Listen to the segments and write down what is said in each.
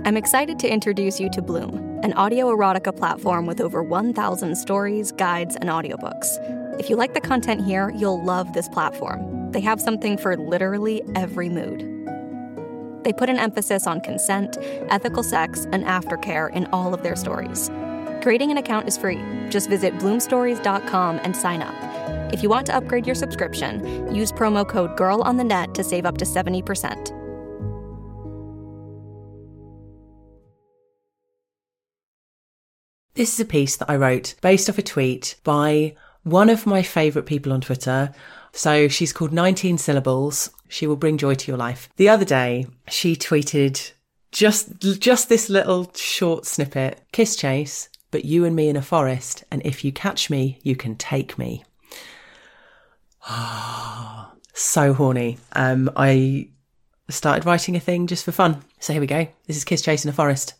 I'm excited to introduce you to Bloom, an audio erotica platform with over 1,000 stories, guides, and audiobooks. If you like the content here, you'll love this platform. They have something for literally every mood. They put an emphasis on consent, ethical sex, and aftercare in all of their stories. Creating an account is free. Just visit bloomstories.com and sign up. If you want to upgrade your subscription, use promo code GIRLONTHENET to save up to 70%. This is a piece that I wrote based off a tweet by one of my favourite people on Twitter. So she's called 19 Syllables. She will bring joy to your life. The other day, she tweeted just this little short snippet. Kiss chase, but you and me in a forest. And if you catch me, you can take me. So horny. I started writing a thing just for fun. So here we go. This is Kiss Chase in a Forest.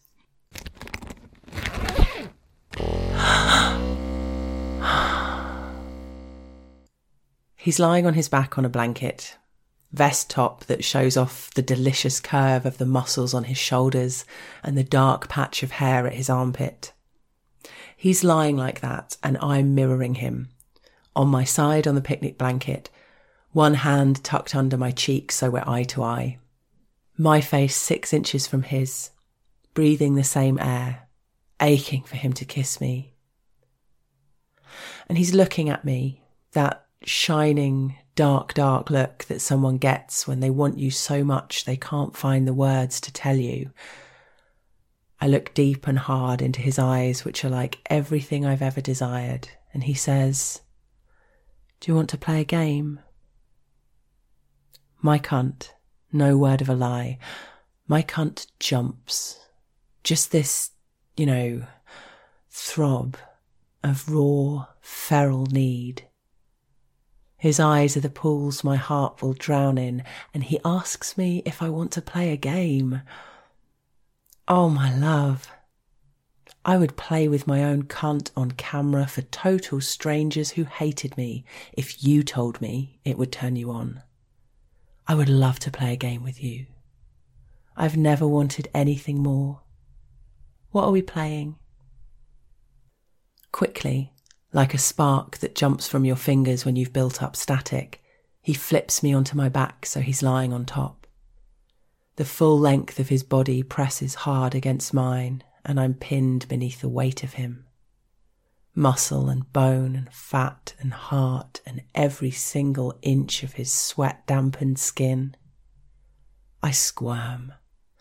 He's lying on his back on a blanket, vest top that shows off the delicious curve of the muscles on his shoulders and the dark patch of hair at his armpit. He's lying like that, and I'm mirroring him. On my side on the picnic blanket, one hand tucked under my cheek so we're eye to eye. My face 6 inches from his, breathing the same air, aching for him to kiss me. And he's looking at me, that shining, dark look that someone gets when they want you so much they can't find the words to tell you. I look deep and hard into his eyes, which are like everything I've ever desired, and he says, "Do you want to play a game?" My cunt, no word of a lie, my cunt jumps. Just this, throb of raw, feral need. His eyes are the pools my heart will drown in, and he asks me if I want to play a game. Oh, my love. I would play with my own cunt on camera for total strangers who hated me if you told me it would turn you on. I would love to play a game with you. I've never wanted anything more. What are we playing? Quickly, like a spark that jumps from your fingers when you've built up static, he flips me onto my back so he's lying on top. The full length of his body presses hard against mine, and I'm pinned beneath the weight of him. Muscle and bone and fat and heart and every single inch of his sweat-dampened skin. I squirm.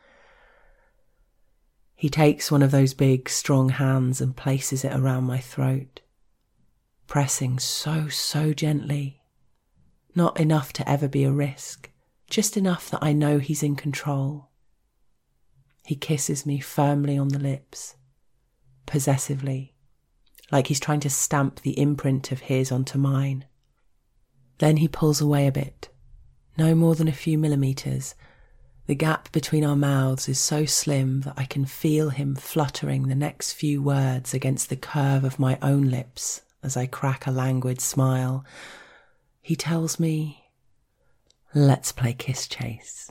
He takes one of those big, strong hands and places it around my throat, pressing so gently. Not enough to ever be a risk, just enough that I know he's in control. He kisses me firmly on the lips, possessively, like he's trying to stamp the imprint of his onto mine. Then he pulls away a bit, no more than a few millimeters. The gap between our mouths is so slim that I can feel him fluttering the next few words against the curve of my own lips as I crack a languid smile. He tells me, "Let's play kiss chase."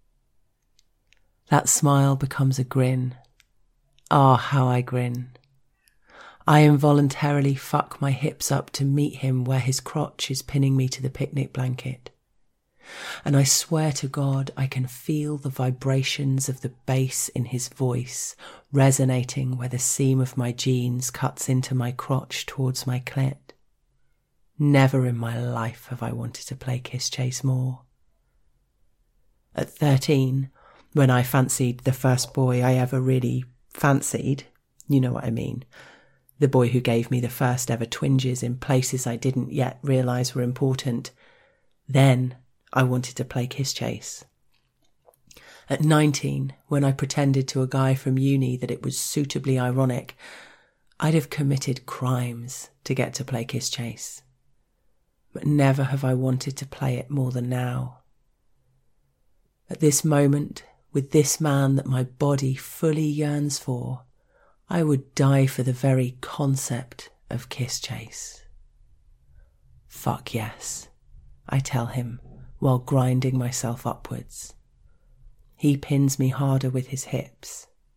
That smile becomes a grin. Ah, how I grin. I involuntarily fuck my hips up to meet him where his crotch is pinning me to the picnic blanket. And I swear to God I can feel the vibrations of the bass in his voice resonating where the seam of my jeans cuts into my crotch towards my clit. Never in my life have I wanted to play kiss chase more. At 13, when I fancied the first boy I ever really fancied, you know what I mean, the boy who gave me the first ever twinges in places I didn't yet realise were important, then I wanted to play kiss chase. At 19, when I pretended to a guy from uni that it was suitably ironic, I'd have committed crimes to get to play kiss chase. But never have I wanted to play it more than now. At this moment, with this man that my body fully yearns for, I would die for the very concept of kiss chase. Fuck yes, I tell him while grinding myself upwards. He pins me harder with his hips,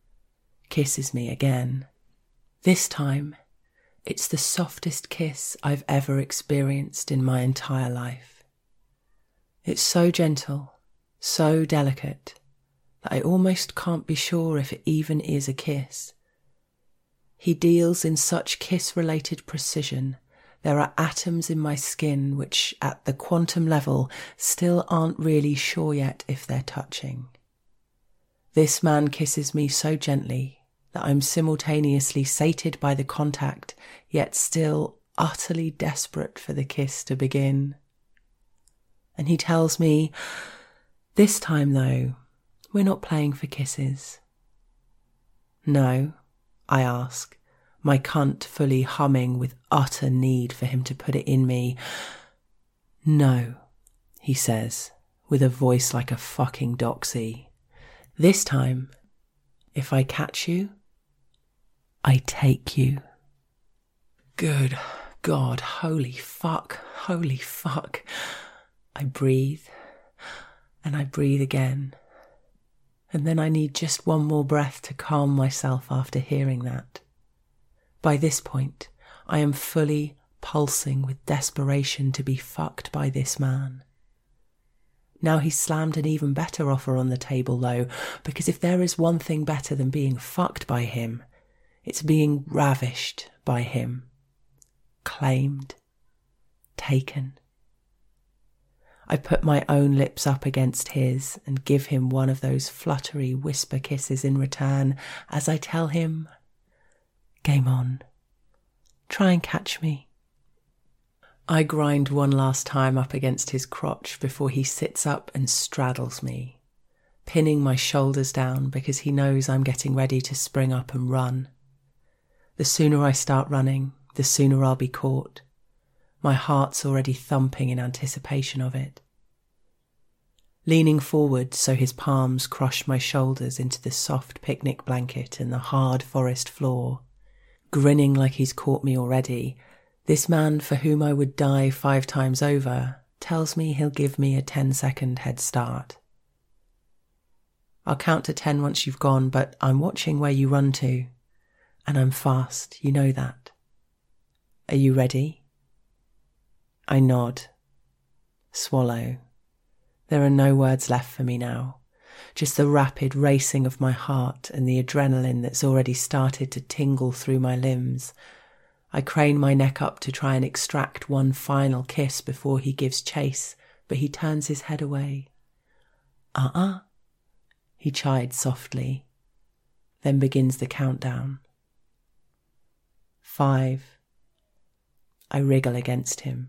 kisses me again. This time, it's the softest kiss I've ever experienced in my entire life. It's so gentle, so delicate, that I almost can't be sure if it even is a kiss. He deals in such kiss-related precision. There are atoms in my skin which, at the quantum level, still aren't really sure yet if they're touching. This man kisses me so gently that I'm simultaneously sated by the contact, yet still utterly desperate for the kiss to begin. And he tells me, "This time though, we're not playing for kisses." "No?" I ask, my cunt fully humming with utter need for him to put it in me. "No," he says, with a voice like a fucking doxy. "This time, if I catch you, I take you." Good God, holy fuck. I breathe, and I breathe again. And then I need just one more breath to calm myself after hearing that. By this point, I am fully pulsing with desperation to be fucked by this man. Now he's slammed an even better offer on the table though, because if there is one thing better than being fucked by him, it's being ravished by him. Claimed. Taken. I put my own lips up against his and give him one of those fluttery whisper kisses in return as I tell him, "Game on. Try and catch me." I grind one last time up against his crotch before he sits up and straddles me, pinning my shoulders down because he knows I'm getting ready to spring up and run. The sooner I start running, the sooner I'll be caught. My heart's already thumping in anticipation of it. Leaning forward so his palms crush my shoulders into the soft picnic blanket and the hard forest floor, grinning like he's caught me already, this man for whom I would die 5 times over tells me he'll give me a 10-second head start. "I'll count to 10 once you've gone, but I'm watching where you run to. And I'm fast, you know that. Are you ready?" I nod. Swallow. There are no words left for me now. Just the rapid racing of my heart and the adrenaline that's already started to tingle through my limbs. I crane my neck up to try and extract one final kiss before he gives chase, but he turns his head away. He chides softly, then begins the countdown. 5. I wriggle against him.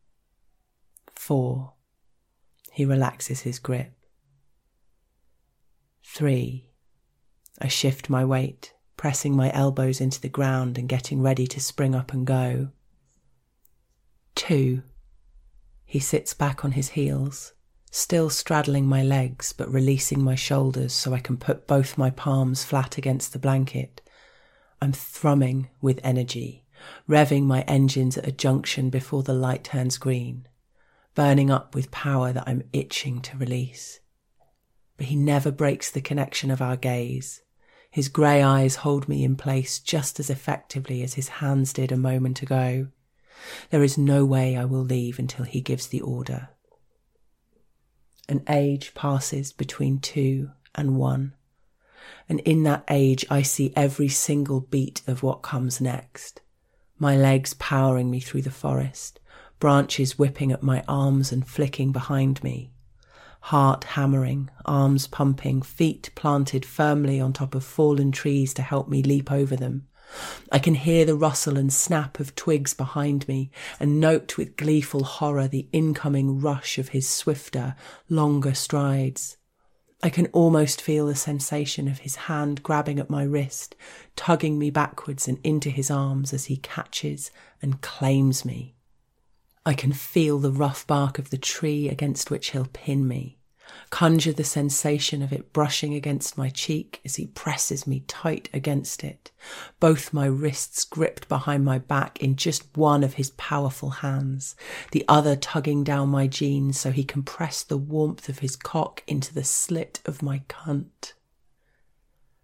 4. He relaxes his grip. 3. I shift my weight, pressing my elbows into the ground and getting ready to spring up and go. 2. He sits back on his heels, still straddling my legs but releasing my shoulders so I can put both my palms flat against the blanket. I'm thrumming with energy, revving my engines at a junction before the light turns green, burning up with power that I'm itching to release. But he never breaks the connection of our gaze. His grey eyes hold me in place just as effectively as his hands did a moment ago. There is no way I will leave until he gives the order. An age passes between 2 and 1. And in that age I see every single beat of what comes next. My legs powering me through the forest, branches whipping at my arms and flicking behind me. Heart hammering, arms pumping, feet planted firmly on top of fallen trees to help me leap over them. I can hear the rustle and snap of twigs behind me and note with gleeful horror the incoming rush of his swifter, longer strides. I can almost feel the sensation of his hand grabbing at my wrist, tugging me backwards and into his arms as he catches and claims me. I can feel the rough bark of the tree against which he'll pin me, conjure the sensation of it brushing against my cheek as he presses me tight against it, both my wrists gripped behind my back in just one of his powerful hands, the other tugging down my jeans so he can press the warmth of his cock into the slit of my cunt.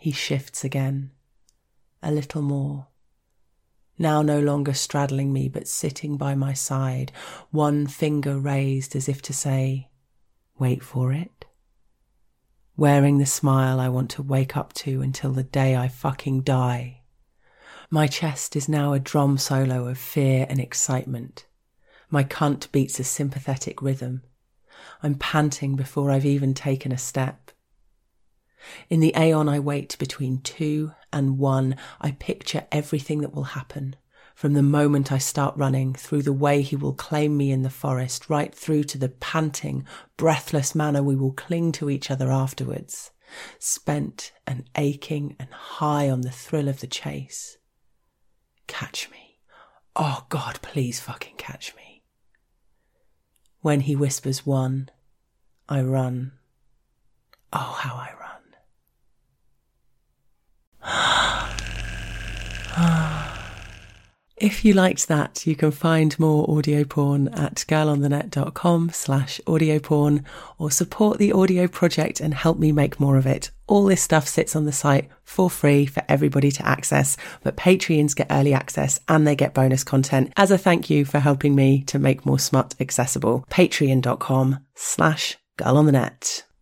He shifts again. A little more. Now no longer straddling me, but sitting by my side, one finger raised as if to say, wait for it. Wearing the smile I want to wake up to until the day I fucking die. My chest is now a drum solo of fear and excitement. My cunt beats a sympathetic rhythm. I'm panting before I've even taken a step. In the aeon I wait between 2 and 1, I picture everything that will happen. From the moment I start running, through the way he will claim me in the forest, right through to the panting, breathless manner we will cling to each other afterwards, spent and aching and high on the thrill of the chase. Catch me. Oh God, please fucking catch me. When he whispers 1, I run. Oh, how I run. If you liked that, you can find more audio porn at girlonthenet.com/audioporn or support the audio project and help me make more of it. All this stuff sits on the site for free for everybody to access, but Patreons get early access and they get bonus content as a thank you for helping me to make more smut accessible. Patreon.com/girlonthenet.